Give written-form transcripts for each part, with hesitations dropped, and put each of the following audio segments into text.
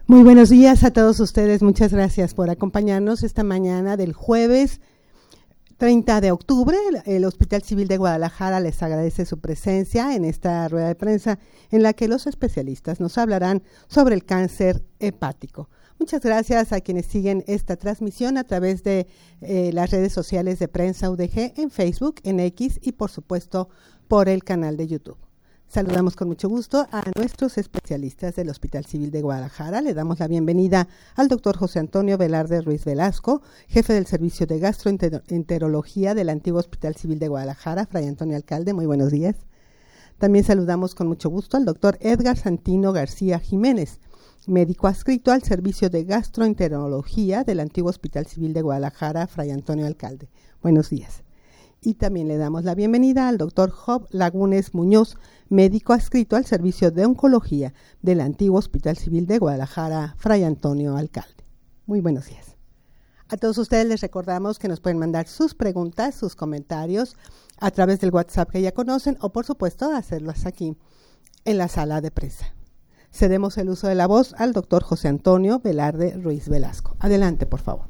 Muy buenos días a todos ustedes. Muchas gracias por acompañarnos esta mañana del jueves 30 de octubre. El Hospital Civil de Guadalajara les agradece su presencia en esta rueda de prensa en la que los especialistas nos hablarán sobre el cáncer hepático. Muchas gracias a quienes siguen esta transmisión a través de las redes sociales de Prensa UDG en Facebook, en X y por supuesto por el canal de YouTube. Saludamos con mucho gusto a nuestros especialistas del Hospital Civil de Guadalajara. Le damos la bienvenida al doctor José Antonio Velarde Ruiz Velasco, jefe del Servicio de Gastroenterología del antiguo Hospital Civil de Guadalajara, Fray Antonio Alcalde. Muy buenos días. También saludamos con mucho gusto al doctor Edgar Santino García Jiménez, médico adscrito al Servicio de Gastroenterología del antiguo Hospital Civil de Guadalajara, Fray Antonio Alcalde. Buenos días. Y también le damos la bienvenida al doctor Job Lagunes Muñoz, médico adscrito al Servicio de Oncología del antiguo Hospital Civil de Guadalajara, Fray Antonio Alcalde. Muy buenos días. A todos ustedes les recordamos que nos pueden mandar sus preguntas, sus comentarios a través del WhatsApp que ya conocen o por supuesto hacerlas aquí en la sala de prensa. Cedemos el uso de la voz al doctor José Antonio Velarde Ruiz Velasco. Adelante, por favor.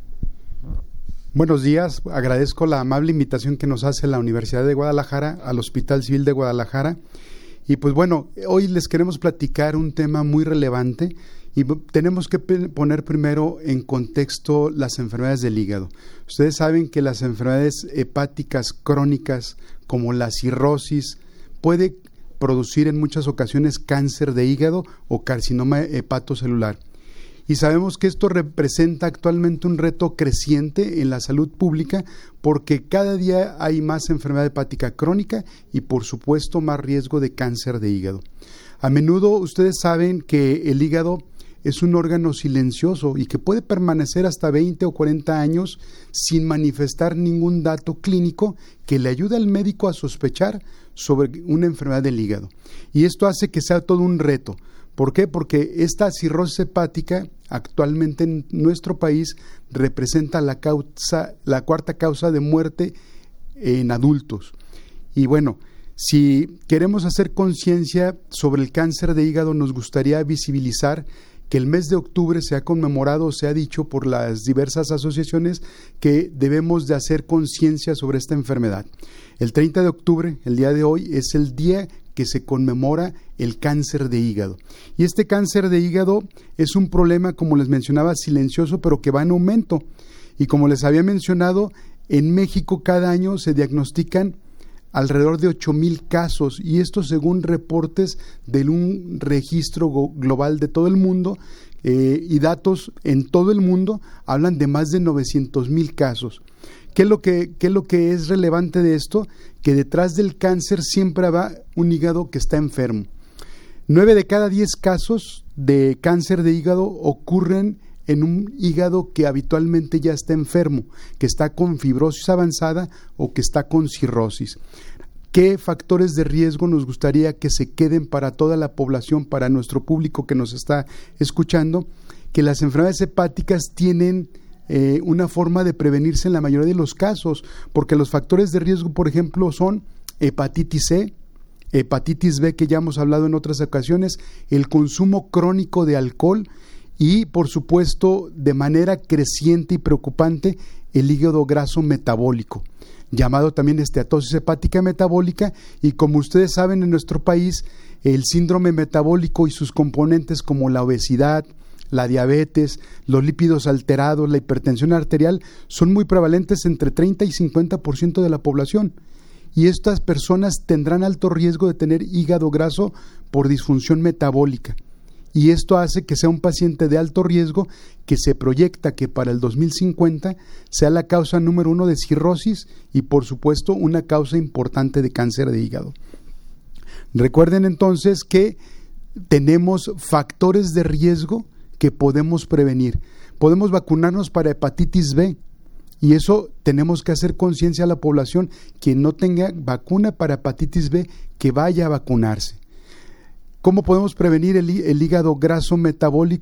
Buenos días, agradezco la amable invitación que nos hace la Universidad de Guadalajara al Hospital Civil de Guadalajara. Y pues bueno, hoy les queremos platicar un tema muy relevante y tenemos que poner primero en contexto las enfermedades del hígado. Ustedes saben que las enfermedades hepáticas crónicas como la cirrosis puede producir en muchas ocasiones cáncer de hígado o carcinoma hepatocelular. Y sabemos que esto representa actualmente un reto creciente en la salud pública porque cada día hay más enfermedad hepática crónica y por supuesto más riesgo de cáncer de hígado. A menudo ustedes saben que el hígado es un órgano silencioso y que puede permanecer hasta 20 o 40 años sin manifestar ningún dato clínico que le ayude al médico a sospechar sobre una enfermedad del hígado. Y esto hace que sea todo un reto. ¿Por qué? Porque esta cirrosis hepática actualmente en nuestro país representa la cuarta causa de muerte en adultos. Y bueno, si queremos hacer conciencia sobre el cáncer de hígado, nos gustaría visibilizar que el mes de octubre se ha conmemorado, se ha dicho por las diversas asociaciones que debemos de hacer conciencia sobre esta enfermedad. El 30 de octubre, el día de hoy, es el día que se conmemora el cáncer de hígado. Y este cáncer de hígado es un problema, como les mencionaba, silencioso, pero que va en aumento. Y como les había mencionado, en México cada año se diagnostican alrededor de 8,000 casos, y esto según reportes de un registro global de todo el mundo, y datos en todo el mundo hablan de más de 900,000 casos. ¿Qué es lo que es relevante de esto? Que detrás del cáncer siempre va un hígado que está enfermo. 9 de cada 10 casos de cáncer de hígado ocurren en un hígado que habitualmente ya está enfermo, que está con fibrosis avanzada o que está con cirrosis. ¿Qué factores de riesgo nos gustaría que se queden para toda la población, para nuestro público que nos está escuchando? Que las enfermedades hepáticas tienen una forma de prevenirse en la mayoría de los casos, porque los factores de riesgo, por ejemplo, son hepatitis C, hepatitis B, que ya hemos hablado en otras ocasiones, el consumo crónico de alcohol y, por supuesto, de manera creciente y preocupante, el hígado graso metabólico, llamado también esteatosis hepática metabólica, y como ustedes saben, en nuestro país, el síndrome metabólico y sus componentes como la obesidad, la diabetes, los lípidos alterados, la hipertensión arterial, son muy prevalentes entre 30 y 50% de la población. Y estas personas tendrán alto riesgo de tener hígado graso por disfunción metabólica. Y esto hace que sea un paciente de alto riesgo que se proyecta que para el 2050 sea la causa número 1 de cirrosis y, por supuesto, una causa importante de cáncer de hígado. Recuerden entonces que tenemos factores de riesgo que podemos prevenir. Podemos vacunarnos para hepatitis B, y eso tenemos que hacer conciencia a la población. Quien no tenga vacuna para hepatitis B, que vaya a vacunarse. ¿Cómo podemos prevenir el hígado graso metabólico?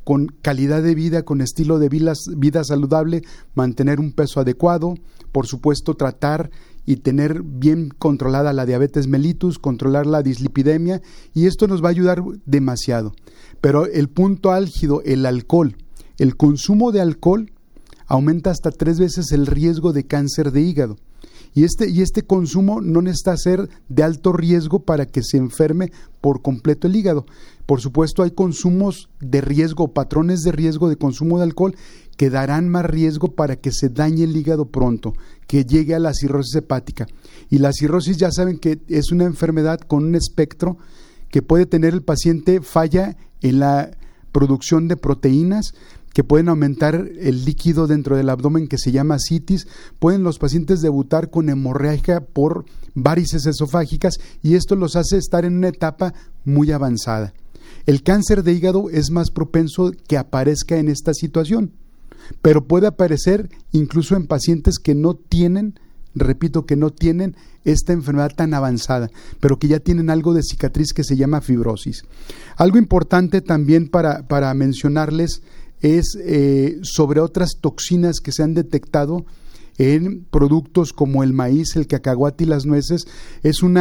con calidad de vida, con estilo de vida saludable, mantener un peso adecuado, por supuesto tratar y tener bien controlada la diabetes mellitus, controlar la dislipidemia, y esto nos va a ayudar demasiado. Pero el punto álgido, el alcohol, el consumo de alcohol aumenta hasta 3 veces el riesgo de cáncer de hígado. Y este consumo no necesita ser de alto riesgo para que se enferme por completo el hígado. Por supuesto, hay consumos de riesgo, patrones de riesgo de consumo de alcohol que darán más riesgo para que se dañe el hígado pronto, que llegue a la cirrosis hepática. Y la cirrosis ya saben que es una enfermedad con un espectro que puede tener el paciente falla en la producción de proteínas, que pueden aumentar el líquido dentro del abdomen que se llama citis, pueden los pacientes debutar con hemorragia por varices esofágicas y esto los hace estar en una etapa muy avanzada. El cáncer de hígado es más propenso que aparezca en esta situación, pero puede aparecer incluso en pacientes que no tienen, repito, que no tienen esta enfermedad tan avanzada, pero que ya tienen algo de cicatriz que se llama fibrosis. Algo importante también para mencionarles es sobre otras toxinas que se han detectado en productos como el maíz, el cacahuate y las nueces. Es un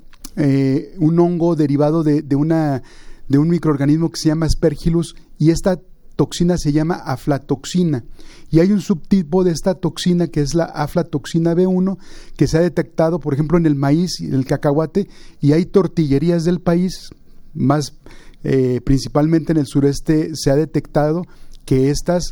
hongo derivado de un microorganismo que se llama Aspergillus, y esta toxina se llama aflatoxina, y hay un subtipo de esta toxina que es la aflatoxina B1 que se ha detectado, por ejemplo, en el maíz y el cacahuate, y hay tortillerías del país, más principalmente en el sureste, se ha detectado que estas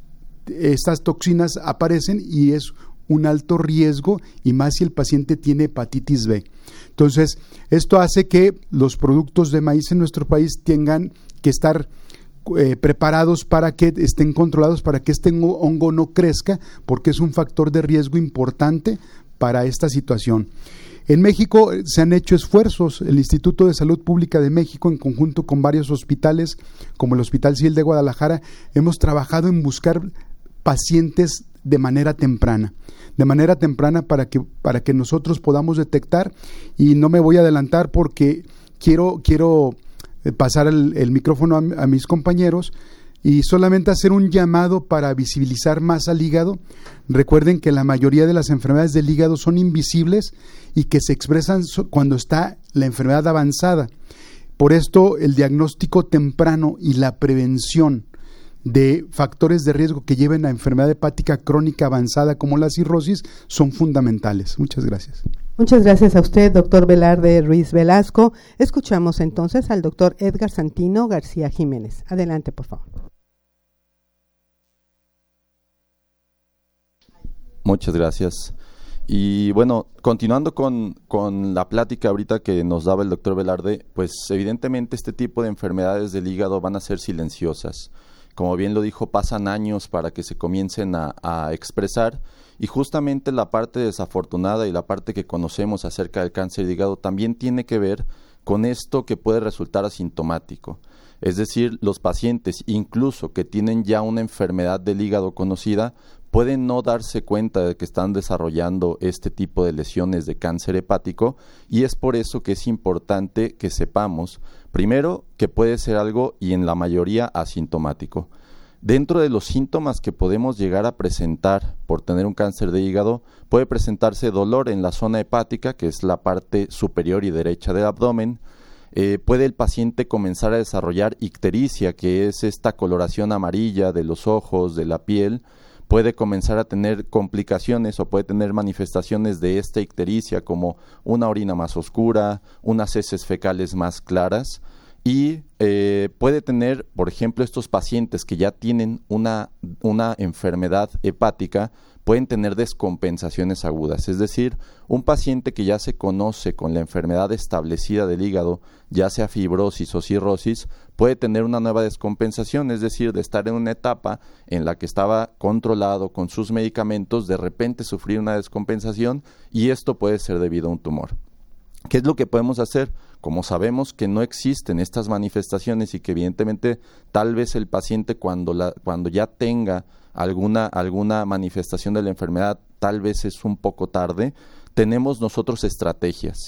toxinas aparecen y es un alto riesgo, y más si el paciente tiene hepatitis B. Entonces, esto hace que los productos de maíz en nuestro país tengan que estar preparados para que estén controlados, para que este hongo no crezca, porque es un factor de riesgo importante para esta situación. En México se han hecho esfuerzos. El Instituto de Salud Pública de México, en conjunto con varios hospitales, como el Hospital Civil de Guadalajara, hemos trabajado en buscar pacientes de manera temprana para que nosotros podamos detectar, y no me voy a adelantar porque quiero pasar el micrófono a mis compañeros y solamente hacer un llamado para visibilizar más al hígado. Recuerden que la mayoría de las enfermedades del hígado son invisibles y que se expresan cuando está la enfermedad avanzada. Por esto, el diagnóstico temprano y la prevención de factores de riesgo que lleven a enfermedad hepática crónica avanzada como la cirrosis son fundamentales. Muchas gracias. Muchas gracias a usted, doctor Velarde Ruiz Velasco. Escuchamos entonces al doctor Edgar Santino García Jiménez. Adelante, por favor. Muchas gracias. Y bueno, continuando con la plática ahorita que nos daba el doctor Velarde, pues evidentemente este tipo de enfermedades del hígado van a ser silenciosas. Como bien lo dijo, pasan años para que se comiencen a expresar, y justamente la parte desafortunada y la parte que conocemos acerca del cáncer de hígado también tiene que ver con esto que puede resultar asintomático. Es decir, los pacientes incluso que tienen ya una enfermedad del hígado conocida pueden no darse cuenta de que están desarrollando este tipo de lesiones de cáncer hepático, y es por eso que es importante que sepamos, primero, que puede ser algo y en la mayoría asintomático. Dentro de los síntomas que podemos llegar a presentar por tener un cáncer de hígado, puede presentarse dolor en la zona hepática, que es la parte superior y derecha del abdomen. Puede el paciente comenzar a desarrollar ictericia, que es esta coloración amarilla de los ojos, de la piel. Puede comenzar a tener complicaciones o puede tener manifestaciones de esta ictericia, como una orina más oscura, unas heces fecales más claras, y puede tener, por ejemplo, estos pacientes que ya tienen una enfermedad hepática, pueden tener descompensaciones agudas. Es decir, un paciente que ya se conoce con la enfermedad establecida del hígado, ya sea fibrosis o cirrosis, puede tener una nueva descompensación, es decir, de estar en una etapa en la que estaba controlado con sus medicamentos, de repente sufrir una descompensación, y esto puede ser debido a un tumor. ¿Qué es lo que podemos hacer? Como sabemos que no existen estas manifestaciones y que evidentemente tal vez el paciente cuando ya tenga alguna manifestación de la enfermedad, tal vez es un poco tarde, tenemos nosotros estrategias.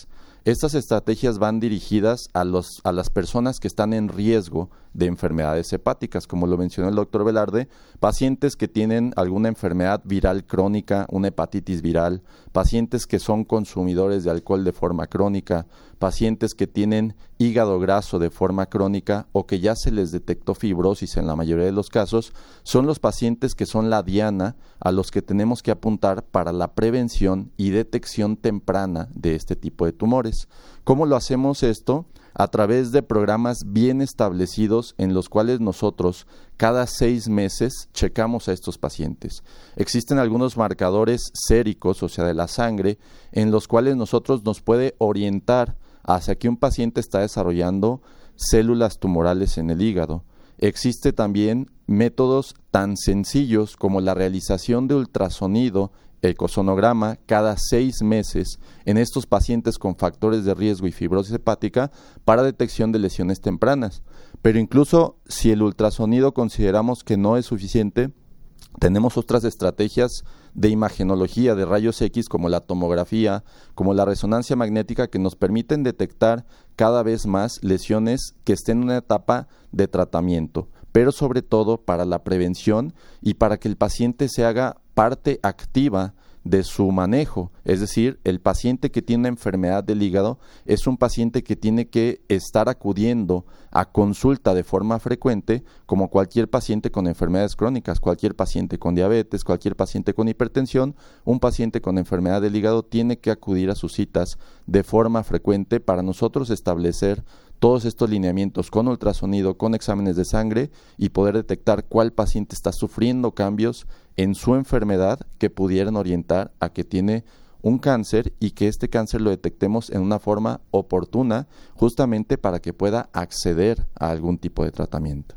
Estas estrategias van dirigidas a las personas que están en riesgo de enfermedades hepáticas, como lo mencionó el doctor Velarde, pacientes que tienen alguna enfermedad viral crónica, una hepatitis viral, pacientes que son consumidores de alcohol de forma crónica, pacientes que tienen hígado graso de forma crónica o que ya se les detectó fibrosis en la mayoría de los casos, son los pacientes que son la diana a los que tenemos que apuntar para la prevención y detección temprana de este tipo de tumores. ¿Cómo lo hacemos esto? A través de programas bien establecidos en los cuales nosotros cada 6 meses checamos a estos pacientes. Existen algunos marcadores séricos, o sea, de la sangre, en los cuales nosotros nos puede orientar hacia que un paciente está desarrollando células tumorales en el hígado. Existe también métodos tan sencillos como la realización de ultrasonido, ecosonograma, cada 6 meses en estos pacientes con factores de riesgo y fibrosis hepática para detección de lesiones tempranas. Pero incluso si el ultrasonido consideramos que no es suficiente, tenemos otras estrategias de imagenología de rayos X como la tomografía, como la resonancia magnética, que nos permiten detectar cada vez más lesiones que estén en una etapa de tratamiento, pero sobre todo para la prevención y para que el paciente se haga parte activa de su manejo. Es decir, el paciente que tiene una enfermedad del hígado es un paciente que tiene que estar acudiendo a consulta de forma frecuente, como cualquier paciente con enfermedades crónicas, cualquier paciente con diabetes, cualquier paciente con hipertensión. Un paciente con enfermedad del hígado tiene que acudir a sus citas de forma frecuente para nosotros establecer todos estos lineamientos con ultrasonido, con exámenes de sangre y poder detectar cuál paciente está sufriendo cambios en su enfermedad que pudieran orientar a que tiene un cáncer y que este cáncer lo detectemos en una forma oportuna, justamente para que pueda acceder a algún tipo de tratamiento.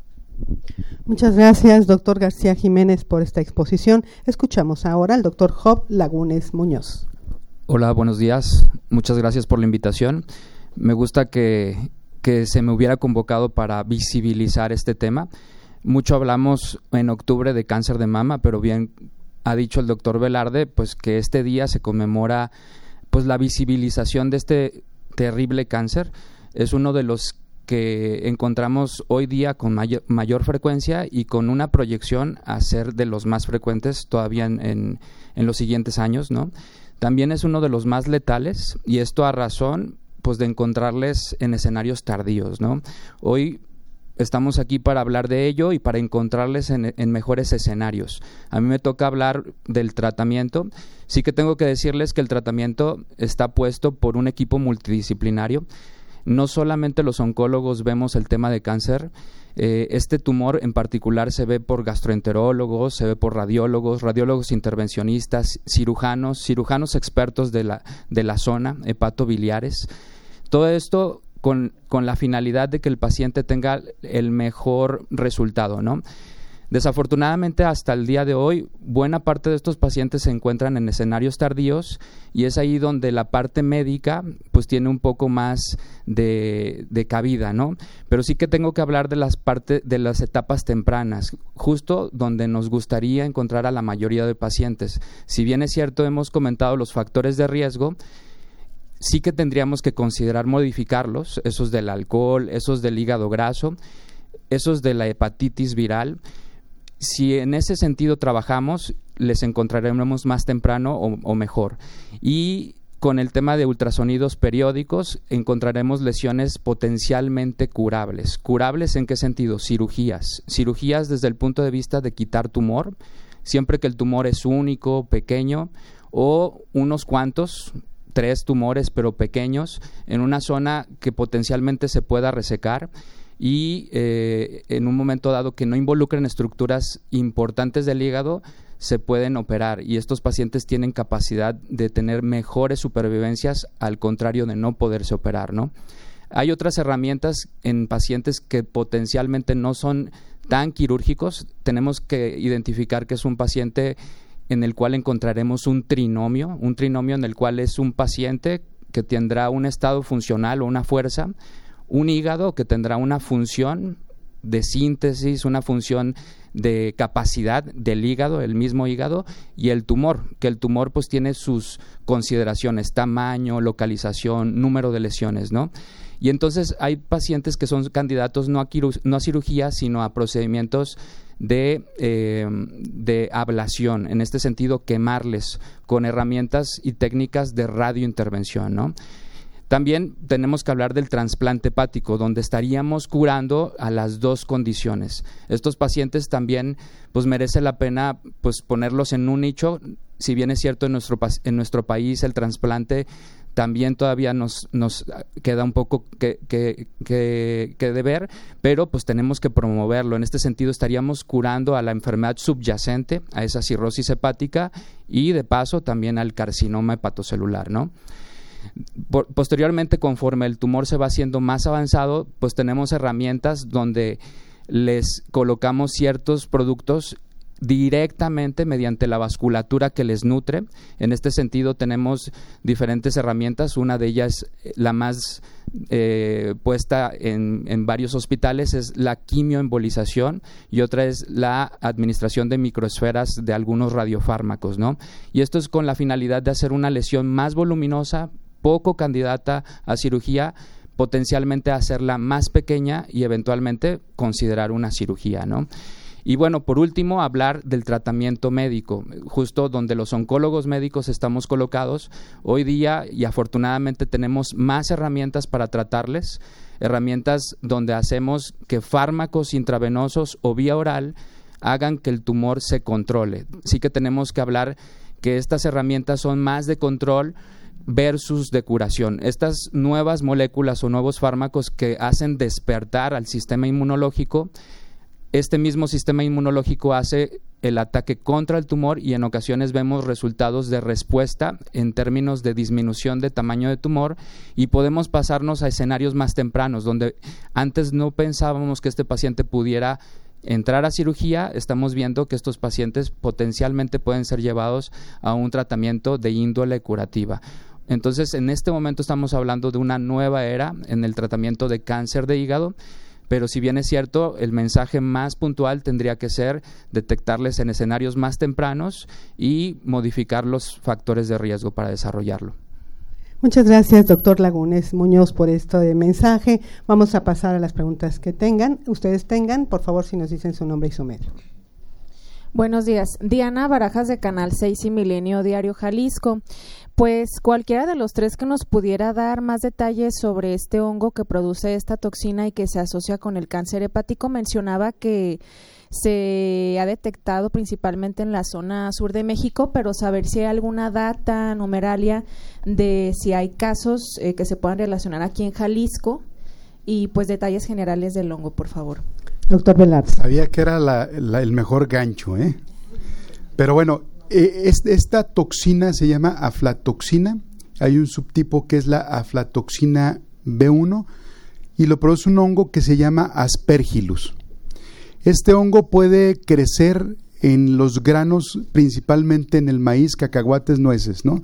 Muchas gracias, doctor García Jiménez, por esta exposición. Escuchamos ahora al doctor Job Lagunes Muñoz. Hola, buenos días. Muchas gracias por la invitación. Me gusta que se me hubiera convocado para visibilizar este tema. Mucho hablamos en octubre de cáncer de mama, pero bien ha dicho el doctor Velarde, pues que este día se conmemora pues la visibilización de este terrible cáncer. Es uno de los que encontramos hoy día con mayor frecuencia y con una proyección a ser de los más frecuentes todavía en los siguientes años, ¿no? También es uno de los más letales, y esto a razón pues de encontrarles en escenarios tardíos, ¿no? Hoy estamos aquí para hablar de ello y para encontrarles en mejores escenarios. A mí me toca hablar del tratamiento. Sí que tengo que decirles que el tratamiento está puesto por un equipo multidisciplinario. No solamente los oncólogos vemos el tema de cáncer. Este tumor en particular se ve por gastroenterólogos, se ve por radiólogos intervencionistas, cirujanos expertos de la zona, hepatobiliares. Todo esto con la finalidad de que el paciente tenga el mejor resultado, ¿no? Desafortunadamente, hasta el día de hoy, buena parte de estos pacientes se encuentran en escenarios tardíos, y es ahí donde la parte médica pues tiene un poco más de cabida, ¿no? Pero sí que tengo que hablar de las etapas tempranas, justo donde nos gustaría encontrar a la mayoría de pacientes. Si bien es cierto, hemos comentado los factores de riesgo, sí que tendríamos que considerar modificarlos, esos del alcohol, esos del hígado graso, esos de la hepatitis viral. Si en ese sentido trabajamos, les encontraremos más temprano o mejor. Y con el tema de ultrasonidos periódicos, encontraremos lesiones potencialmente curables. ¿Curables en qué sentido? Cirugías. Cirugías desde el punto de vista de quitar tumor, siempre que el tumor es único, pequeño, o unos cuantos, 3 tumores pero pequeños, en una zona que potencialmente se pueda resecar, y en un momento dado que no involucren estructuras importantes del hígado, se pueden operar, y estos pacientes tienen capacidad de tener mejores supervivencias, al contrario de no poderse operar, ¿no? Hay otras herramientas en pacientes que potencialmente no son tan quirúrgicos. Tenemos que identificar que es un paciente en el cual encontraremos un trinomio en el cual es un paciente que tendrá un estado funcional o una fuerza, un hígado que tendrá una función de síntesis, una función de capacidad del hígado, el mismo hígado, y el tumor, que el tumor pues tiene sus consideraciones, tamaño, localización, número de lesiones, ¿no? Y entonces hay pacientes que son candidatos no a cirugía, sino a procedimientos de ablación, en este sentido quemarles con herramientas y técnicas de radiointervención, ¿no? También tenemos que hablar del trasplante hepático, donde estaríamos curando a las dos condiciones. Estos pacientes también pues merece la pena pues ponerlos en un nicho. Si bien es cierto en nuestro país el trasplante también todavía nos queda un poco que deber, pero pues tenemos que promoverlo. En este sentido estaríamos curando a la enfermedad subyacente, a esa cirrosis hepática y de paso también al carcinoma hepatocelular, ¿no? Posteriormente, conforme el tumor se va haciendo más avanzado, pues tenemos herramientas donde les colocamos ciertos productos directamente mediante la vasculatura que les nutre. En este sentido tenemos diferentes herramientas, una de ellas, la más puesta en varios hospitales, es la quimioembolización, y otra es la administración de microesferas de algunos radiofármacos, ¿no? Y esto es con la finalidad de hacer una lesión más voluminosa, poco candidata a cirugía, potencialmente hacerla más pequeña y eventualmente considerar una cirugía, ¿no? Y bueno, por último, hablar del tratamiento médico, justo donde los oncólogos médicos estamos colocados hoy día, y afortunadamente tenemos más herramientas para tratarles, herramientas donde hacemos que fármacos intravenosos o vía oral hagan que el tumor se controle. Sí que tenemos que hablar que estas herramientas son más de control versus de curación. Estas nuevas moléculas o nuevos fármacos que hacen despertar al sistema inmunológico, este mismo sistema inmunológico hace el ataque contra el tumor, y en ocasiones vemos resultados de respuesta en términos de disminución de tamaño de tumor, y podemos pasarnos a escenarios más tempranos donde antes no pensábamos que este paciente pudiera entrar a cirugía. Estamos viendo que estos pacientes potencialmente pueden ser llevados a un tratamiento de índole curativa. Entonces, en este momento estamos hablando de una nueva era en el tratamiento de cáncer de hígado, pero si bien es cierto, el mensaje más puntual tendría que ser detectarles en escenarios más tempranos y modificar los factores de riesgo para desarrollarlo. Muchas gracias, doctor Lagunes Muñoz, por este mensaje. Vamos a pasar a las preguntas que ustedes tengan. Por favor, si nos dicen su nombre y su medio. Buenos días. Diana Barajas, de Canal 6 y Milenio Diario Jalisco. Pues cualquiera de los tres que nos pudiera dar más detalles sobre este hongo que produce esta toxina y que se asocia con el cáncer hepático. Mencionaba que se ha detectado principalmente en la zona sur de México, pero saber si hay alguna data numeralia de si hay casos que se puedan relacionar aquí en Jalisco, y pues detalles generales del hongo, por favor. Doctor Velarde. Sabía que era el mejor gancho, ¿eh? Pero bueno, esta toxina se llama aflatoxina. Hay un subtipo que es la aflatoxina B1 y lo produce un hongo que se llama Aspergillus. Este hongo puede crecer en los granos, principalmente en el maíz, cacahuates, nueces, ¿no?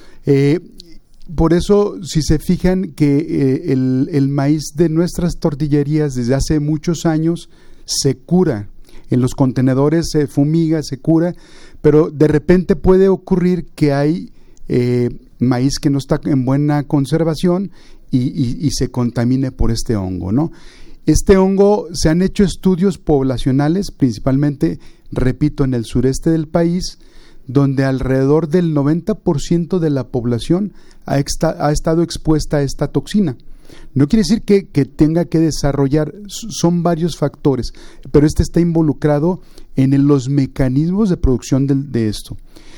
Por eso, si se fijan que el maíz de nuestras tortillerías desde hace muchos años se cura. En los contenedores se fumiga, se cura, pero de repente puede ocurrir que hay maíz que no está en buena conservación y se contamine por este hongo, ¿no? Este hongo, se han hecho estudios poblacionales, principalmente, repito, en el sureste del país, donde alrededor del 90% de la población ha estado expuesta a esta toxina. No quiere decir que tenga que desarrollar, son varios factores, pero este está involucrado en los mecanismos de producción de esto.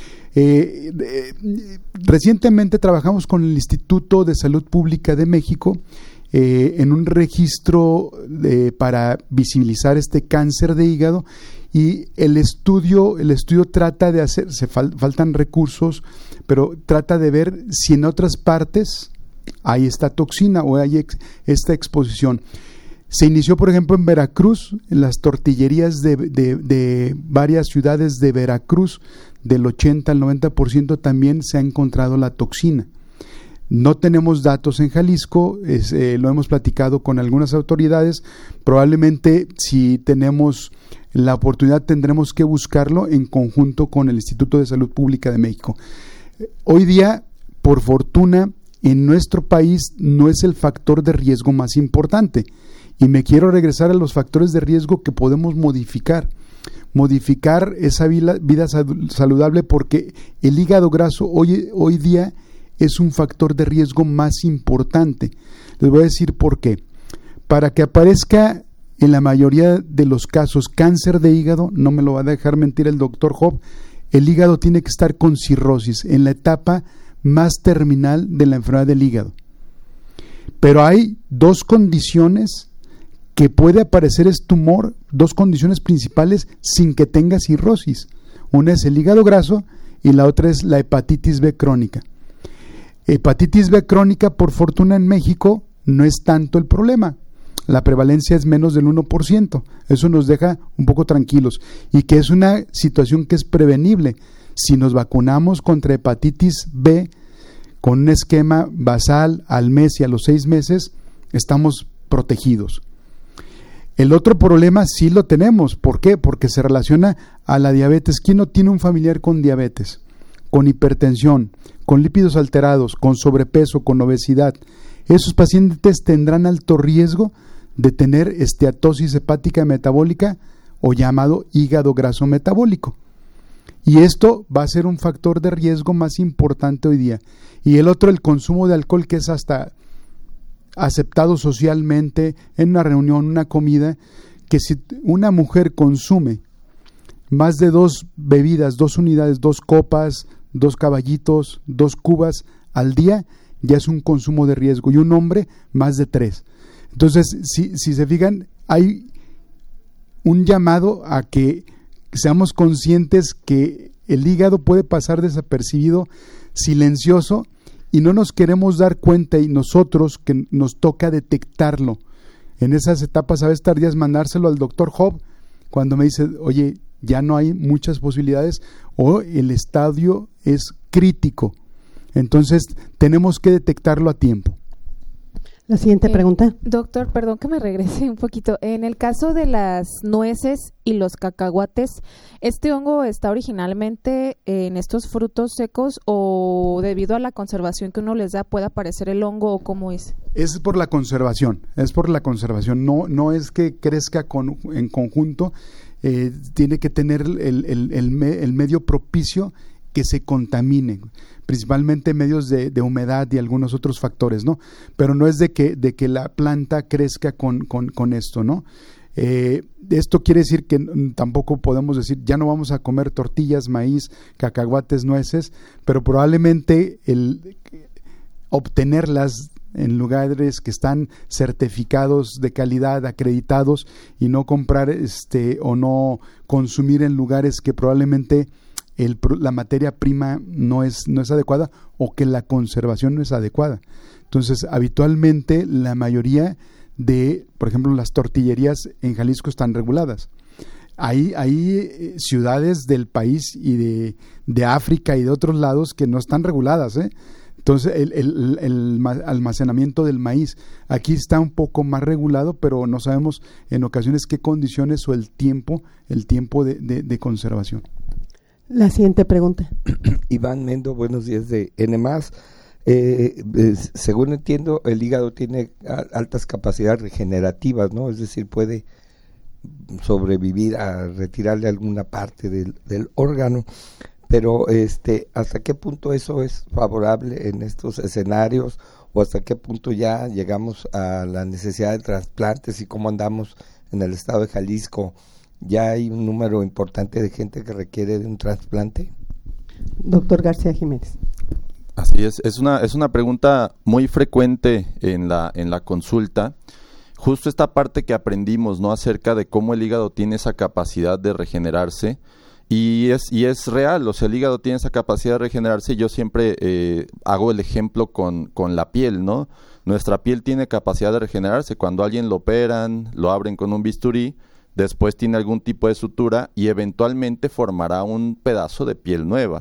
Recientemente trabajamos con el Instituto de Salud Pública de México en un registro para visibilizar este cáncer de hígado, y el estudio trata de hacer, faltan recursos, pero trata de ver si en otras partes hay esta toxina o hay esta exposición. Se inició, por ejemplo, en Veracruz, en las tortillerías de varias ciudades de Veracruz, del 80 al 90% también se ha encontrado la toxina. No tenemos datos en Jalisco, lo hemos platicado con algunas autoridades, probablemente si tenemos la oportunidad tendremos que buscarlo en conjunto con el Instituto de Salud Pública de México. Hoy día, por fortuna, en nuestro país no es el factor de riesgo más importante, y me quiero regresar a los factores de riesgo que podemos modificar esa vida saludable, porque el hígado graso hoy día es un factor de riesgo más importante. Les voy a decir por qué. Para que aparezca en la mayoría de los casos cáncer de hígado, no me lo va a dejar mentir el doctor Job, el hígado tiene que estar con cirrosis, en la etapa más terminal de la enfermedad del hígado. Pero hay dos condiciones que puede aparecer este tumor, dos condiciones principales sin que tenga cirrosis. Una es el hígado graso y la otra es la hepatitis B crónica. Hepatitis B crónica, por fortuna en México, no es tanto el problema. La prevalencia es menos del 1%. Eso nos deja un poco tranquilos. Y que es una situación que es prevenible. Si nos vacunamos contra hepatitis B con un esquema basal al mes y a los 6 meses, estamos protegidos. El otro problema sí lo tenemos. ¿Por qué? Porque se relaciona a la diabetes. ¿Quién no tiene un familiar con diabetes, con hipertensión, con lípidos alterados, con sobrepeso, con obesidad? Esos pacientes tendrán alto riesgo de tener esteatosis hepática metabólica o llamado hígado graso metabólico. Y esto va a ser un factor de riesgo más importante hoy día. Y el otro, el consumo de alcohol, que es hasta aceptado socialmente en una reunión, una comida, que si una mujer consume más de 2 bebidas, 2 unidades, 2 copas, 2 caballitos, 2 cubas al día, ya es un consumo de riesgo, y un hombre más de 3. Entonces, si se fijan, hay un llamado a que seamos conscientes que el hígado puede pasar desapercibido, silencioso, y no nos queremos dar cuenta, y nosotros que nos toca detectarlo en esas etapas a veces tardías, mandárselo al doctor Job cuando me dice, oye, ya no hay muchas posibilidades o el estadio es crítico. Entonces tenemos que detectarlo a tiempo. La siguiente pregunta. Doctor, perdón que me regrese un poquito. En el caso de las nueces y los cacahuates, ¿este hongo está originalmente en estos frutos secos o debido a la conservación que uno les da puede aparecer el hongo o cómo es? Es por la conservación, no es que crezca en conjunto, tiene que tener el medio propicio que se contamine, principalmente medios de humedad y algunos otros factores, ¿no? Pero no es de que la planta crezca con esto, ¿no? Esto quiere decir que tampoco podemos decir ya no vamos a comer tortillas, maíz, cacahuates, nueces, pero probablemente el obtenerlas en lugares que están certificados de calidad, acreditados, y no comprar o no consumir en lugares que probablemente la materia prima no es adecuada o que la conservación no es adecuada. Entonces, habitualmente la mayoría de, por ejemplo, las tortillerías en Jalisco están reguladas. Hay ciudades del país y de África y de otros lados que no están reguladas, ¿eh? Entonces, el almacenamiento del maíz aquí está un poco más regulado, pero no sabemos en ocasiones qué condiciones o el tiempo de conservación. La siguiente pregunta. Iván Mendo, buenos días de N+. Según entiendo, el hígado tiene altas capacidades regenerativas, ¿no? Es decir, puede sobrevivir a retirarle alguna parte del órgano. Pero ¿hasta qué punto eso es favorable en estos escenarios? ¿O hasta qué punto ya llegamos a la necesidad de trasplantes? ¿Y cómo andamos en el estado de Jalisco? ¿Ya hay un número importante de gente que requiere de un trasplante? Doctor García Jiménez. Así es una pregunta muy frecuente en la consulta. Justo esta parte que aprendimos, ¿no?, acerca de cómo el hígado tiene esa capacidad de regenerarse. Y es real, o sea, el hígado tiene esa capacidad de regenerarse. Yo siempre hago el ejemplo con la piel, ¿no? Nuestra piel tiene capacidad de regenerarse. Cuando alguien lo operan, lo abren con un bisturí, después tiene algún tipo de sutura y eventualmente formará un pedazo de piel nueva.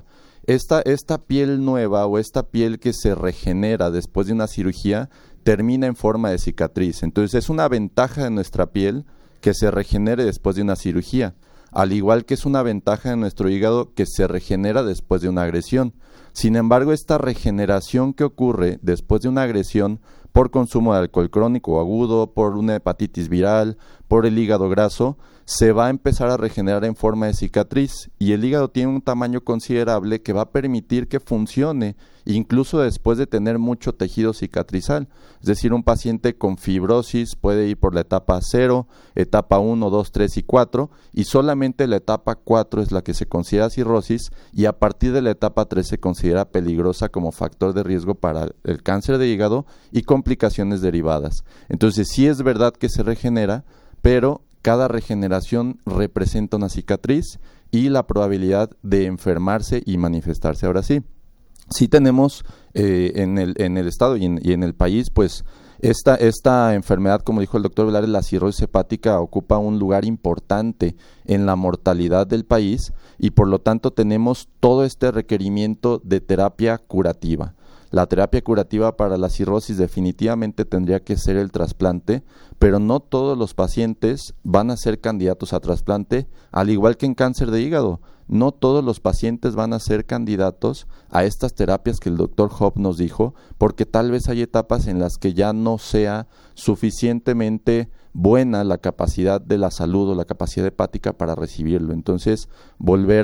esta piel nueva o esta piel que se regenera después de una cirugía termina en forma de cicatriz. Entonces es una ventaja de nuestra piel que se regenere después de una cirugía, al igual que es una ventaja de nuestro hígado que se regenera después de una agresión. Sin embargo, esta regeneración que ocurre después de una agresión por consumo de alcohol crónico o agudo, por una hepatitis viral, por el hígado graso, se va a empezar a regenerar en forma de cicatriz, y el hígado tiene un tamaño considerable que va a permitir que funcione incluso después de tener mucho tejido cicatrizal. Es decir, un paciente con fibrosis puede ir por la etapa 0, etapa 1, 2, 3 y 4, y solamente la etapa 4 es la que se considera cirrosis, y a partir de la etapa 3 se considera peligrosa como factor de riesgo para el cáncer de hígado y complicaciones derivadas. Entonces sí es verdad que se regenera, pero cada regeneración representa una cicatriz y la probabilidad de enfermarse y manifestarse. Ahora sí tenemos en el estado y en el país, pues esta enfermedad, como dijo el doctor Velarde, la cirrosis hepática ocupa un lugar importante en la mortalidad del país, y por lo tanto tenemos todo este requerimiento de terapia curativa. La terapia curativa para la cirrosis definitivamente tendría que ser el trasplante, pero no todos los pacientes van a ser candidatos a trasplante, al igual que en cáncer de hígado. No todos los pacientes van a ser candidatos a estas terapias que el doctor Hopp nos dijo, porque tal vez hay etapas en las que ya no sea suficientemente buena la capacidad de la salud o la capacidad hepática para recibirlo. Entonces, volver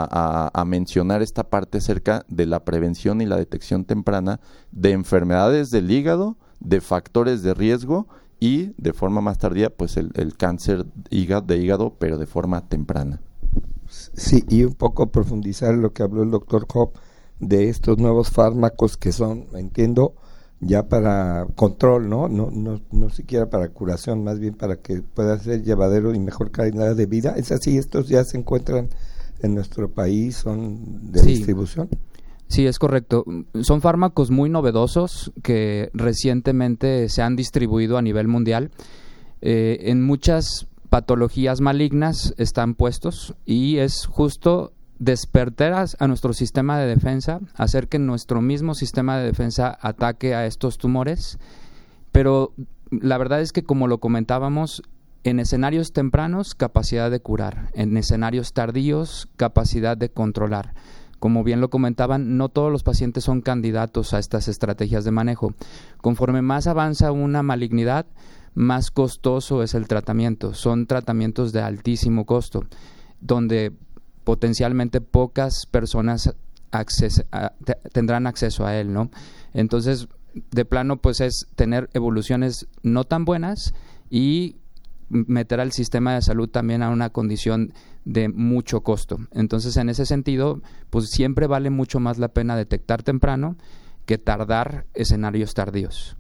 a mencionar esta parte acerca de la prevención y la detección temprana de enfermedades del hígado, de factores de riesgo y de forma más tardía, pues el cáncer de hígado, pero de forma temprana. Sí, y un poco profundizar lo que habló el doctor Hopp de estos nuevos fármacos que son, entiendo, ya para control, no siquiera para curación, más bien para que pueda ser llevadero y mejor calidad de vida. ¿Es así? ¿Estos ya se encuentran en nuestro país? ¿Son de distribución? Sí, es correcto. Son fármacos muy novedosos que recientemente se han distribuido a nivel mundial. En muchas patologías malignas están puestos, y es justo despertar a nuestro sistema de defensa, hacer que nuestro mismo sistema de defensa ataque a estos tumores. Pero la verdad es que, como lo comentábamos, en escenarios tempranos, capacidad de curar; en escenarios tardíos, capacidad de controlar. Como bien lo comentaban, no todos los pacientes son candidatos a estas estrategias de manejo. Conforme más avanza una malignidad, más costoso es el tratamiento. Son tratamientos de altísimo costo, donde potencialmente pocas personas tendrán acceso a él, ¿no? Entonces, de plano, pues es tener evoluciones no tan buenas y meter al sistema de salud también a una condición de mucho costo. Entonces, en ese sentido, pues siempre vale mucho más la pena detectar temprano que tardar escenarios tardíos.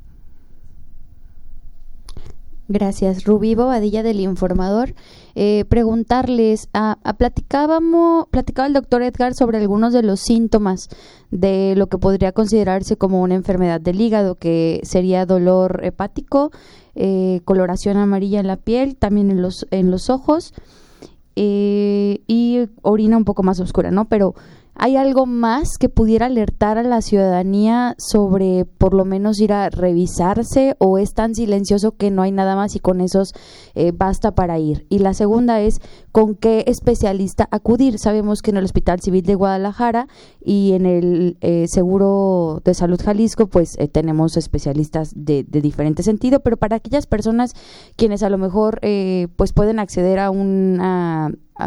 Gracias. Rubí Bobadilla, del Informador. Preguntarles, platicaba el doctor Edgar sobre algunos de los síntomas de lo que podría considerarse como una enfermedad del hígado, que sería dolor hepático, coloración amarilla en la piel, también en los ojos, y orina un poco más oscura, ¿no? Pero ¿hay algo más que pudiera alertar a la ciudadanía sobre por lo menos ir a revisarse, o es tan silencioso que no hay nada más y con esos basta para ir? Y la segunda es, ¿con qué especialista acudir? Sabemos que en el Hospital Civil de Guadalajara y en el Seguro de Salud Jalisco, pues tenemos especialistas de diferente sentido, pero para aquellas personas quienes a lo mejor pues pueden acceder a una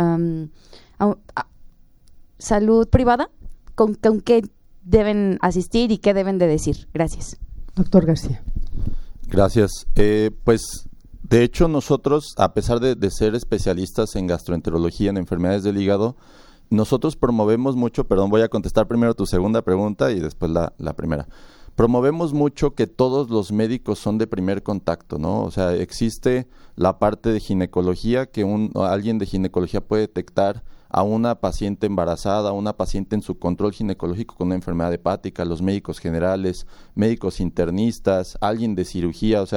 salud privada, ¿con qué deben asistir y qué deben de decir? Gracias. Doctor García. Gracias. Pues de hecho nosotros, a pesar de ser especialistas en gastroenterología, en enfermedades del hígado, nosotros promovemos mucho, perdón, voy a contestar primero tu segunda pregunta y después la primera. Promovemos mucho que todos los médicos son de primer contacto, ¿no? O sea, existe la parte de ginecología, que alguien de ginecología puede detectar a una paciente embarazada, a una paciente en su control ginecológico con una enfermedad hepática, los médicos generales, médicos internistas, alguien de cirugía. O sea,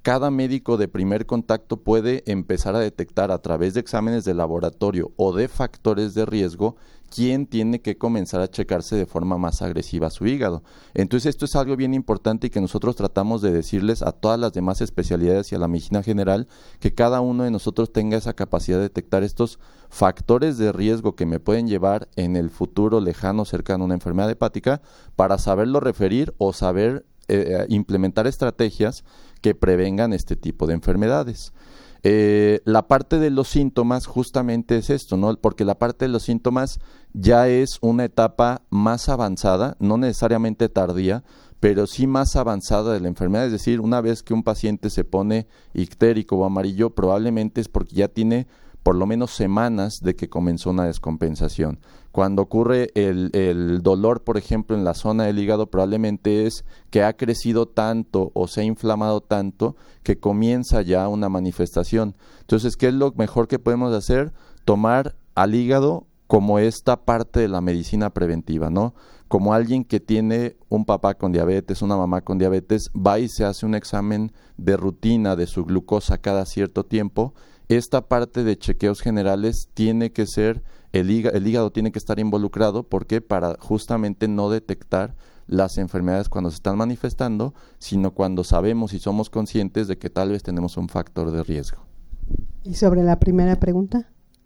cada médico de primer contacto puede empezar a detectar a través de exámenes de laboratorio o de factores de riesgo quién tiene que comenzar a checarse de forma más agresiva su hígado. Entonces esto es algo bien importante y que nosotros tratamos de decirles a todas las demás especialidades y a la medicina general, que cada uno de nosotros tenga esa capacidad de detectar estos factores de riesgo que me pueden llevar en el futuro lejano, cercano a una enfermedad hepática, para saberlo referir o saber implementar estrategias que prevengan este tipo de enfermedades. La parte de los síntomas justamente es esto, ¿no? Porque la parte de los síntomas ya es una etapa más avanzada, no necesariamente tardía, pero sí más avanzada de la enfermedad. Es decir, una vez que un paciente se pone ictérico o amarillo, probablemente es porque ya tiene por lo menos semanas de que comenzó una descompensación. Cuando ocurre el dolor, por ejemplo, en la zona del hígado, probablemente es que ha crecido tanto o se ha inflamado tanto que comienza ya una manifestación. Entonces, ¿qué es lo mejor que podemos hacer? Tomar al hígado como esta parte de la medicina preventiva, ¿no? Como alguien que tiene un papá con diabetes, una mamá con diabetes, va y se hace un examen de rutina de su glucosa cada cierto tiempo. Esta parte de chequeos generales tiene que ser, el hígado tiene que estar involucrado, porque para justamente no detectar las enfermedades cuando se están manifestando, sino cuando sabemos y somos conscientes de que tal vez tenemos un factor de riesgo. ¿Y sobre la primera pregunta?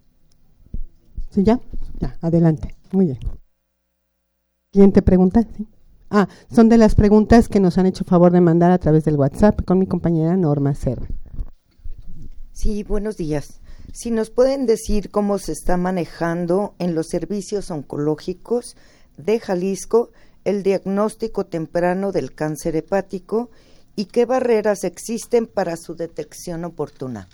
¿Sí, ya? Ya, adelante. Muy bien. Siguiente pregunta. ¿Sí? Son de las preguntas que nos han hecho favor de mandar a través del WhatsApp con mi compañera Norma Serra. Sí, buenos días. Si nos pueden decir cómo se está manejando en los servicios oncológicos de Jalisco el diagnóstico temprano del cáncer hepático y qué barreras existen para su detección oportuna.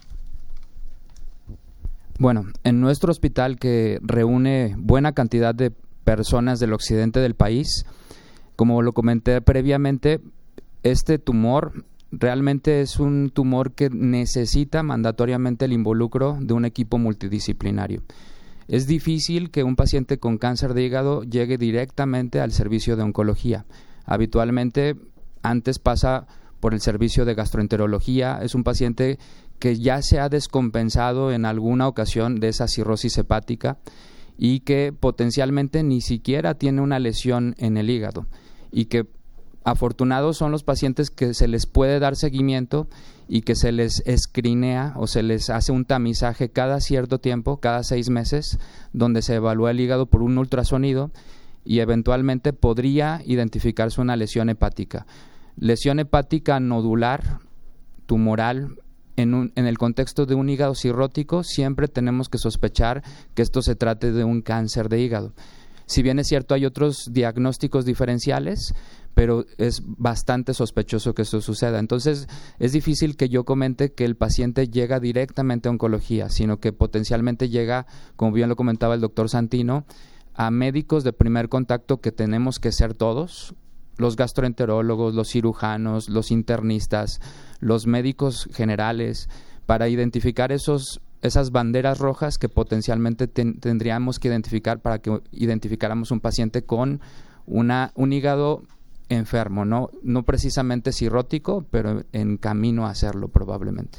Bueno, en nuestro hospital, que reúne buena cantidad de personas del occidente del país, como lo comenté previamente, este tumor realmente es un tumor que necesita mandatoriamente el involucro de un equipo multidisciplinario. Es difícil que un paciente con cáncer de hígado llegue directamente al servicio de oncología. Habitualmente antes pasa por el servicio de gastroenterología. Es un paciente que ya se ha descompensado en alguna ocasión de esa cirrosis hepática y que potencialmente ni siquiera tiene una lesión en el hígado, y que afortunados son los pacientes que se les puede dar seguimiento y que se les escrinea o se les hace un tamizaje cada cierto tiempo, cada 6 meses, donde se evalúa el hígado por un ultrasonido y eventualmente podría identificarse una lesión hepática. Lesión hepática nodular, tumoral, en el contexto de un hígado cirrótico, siempre tenemos que sospechar que esto se trate de un cáncer de hígado. Si bien es cierto, hay otros diagnósticos diferenciales, pero es bastante sospechoso que eso suceda. Entonces, es difícil que yo comente que el paciente llega directamente a oncología, sino que potencialmente llega, como bien lo comentaba el doctor Santino, a médicos de primer contacto que tenemos que ser todos, los gastroenterólogos, los cirujanos, los internistas, los médicos generales, para identificar esas banderas rojas que potencialmente tendríamos que identificar para que identificáramos un paciente con un hígado enfermo, no precisamente cirrótico, pero en camino a hacerlo probablemente.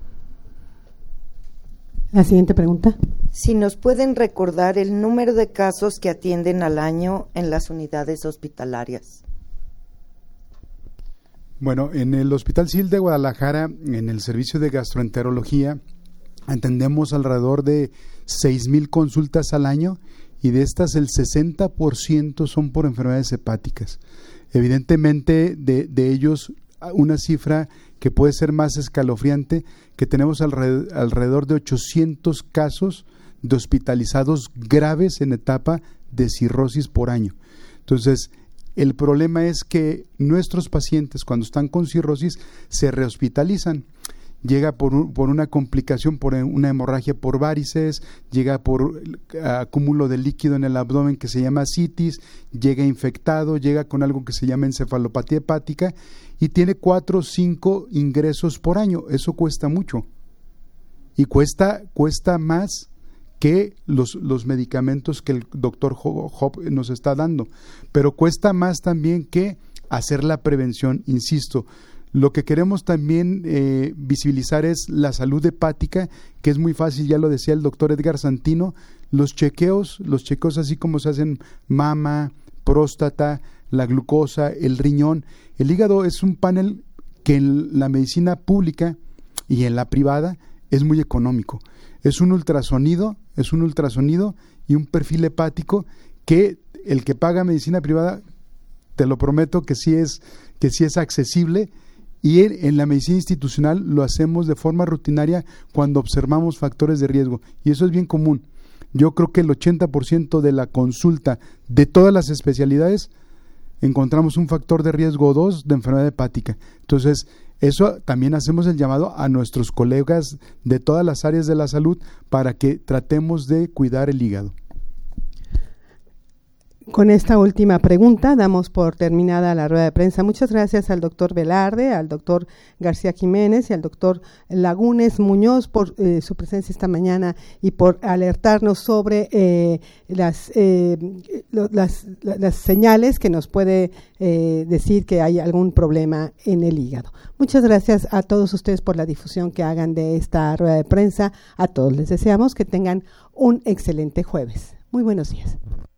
La siguiente pregunta. Si nos pueden recordar el número de casos que atienden al año en las unidades hospitalarias. Bueno, en el Hospital Civil de Guadalajara, en el servicio de gastroenterología, atendemos alrededor de 6,000 consultas al año, y de estas el 60% son por enfermedades hepáticas. Evidentemente, de ellos, una cifra que puede ser más escalofriante, que tenemos alrededor de 800 casos de hospitalizados graves en etapa de cirrosis por año. Entonces, el problema es que nuestros pacientes, cuando están con cirrosis, se rehospitalizan. Llega por una complicación, por una hemorragia por varices, llega por acúmulo de líquido en el abdomen que se llama citis, llega infectado, llega con algo que se llama encefalopatía hepática y tiene 4 o 5 ingresos por año. Eso cuesta mucho y cuesta más que los medicamentos que el doctor Job nos está dando, pero cuesta más también que hacer la prevención. Insisto, Lo que queremos también visibilizar es la salud hepática, que es muy fácil, ya lo decía el doctor Edgar Santino, los chequeos así como se hacen mama, próstata, la glucosa, el riñón. El hígado es un panel que en la medicina pública y en la privada es muy económico. Es un ultrasonido y un perfil hepático que el que paga medicina privada, te lo prometo que sí es accesible, y en la medicina institucional lo hacemos de forma rutinaria cuando observamos factores de riesgo, y eso es bien común. Yo creo que el 80% de la consulta de todas las especialidades encontramos un factor de riesgo o dos de enfermedad hepática. Entonces, eso también hacemos el llamado a nuestros colegas de todas las áreas de la salud para que tratemos de cuidar el hígado. Con esta última pregunta damos por terminada la rueda de prensa. Muchas gracias al doctor Velarde, al doctor García Jiménez y al doctor Lagunes Muñoz por su presencia esta mañana y por alertarnos sobre las señales que nos puede decir que hay algún problema en el hígado. Muchas gracias a todos ustedes por la difusión que hagan de esta rueda de prensa. A todos les deseamos que tengan un excelente jueves. Muy buenos días.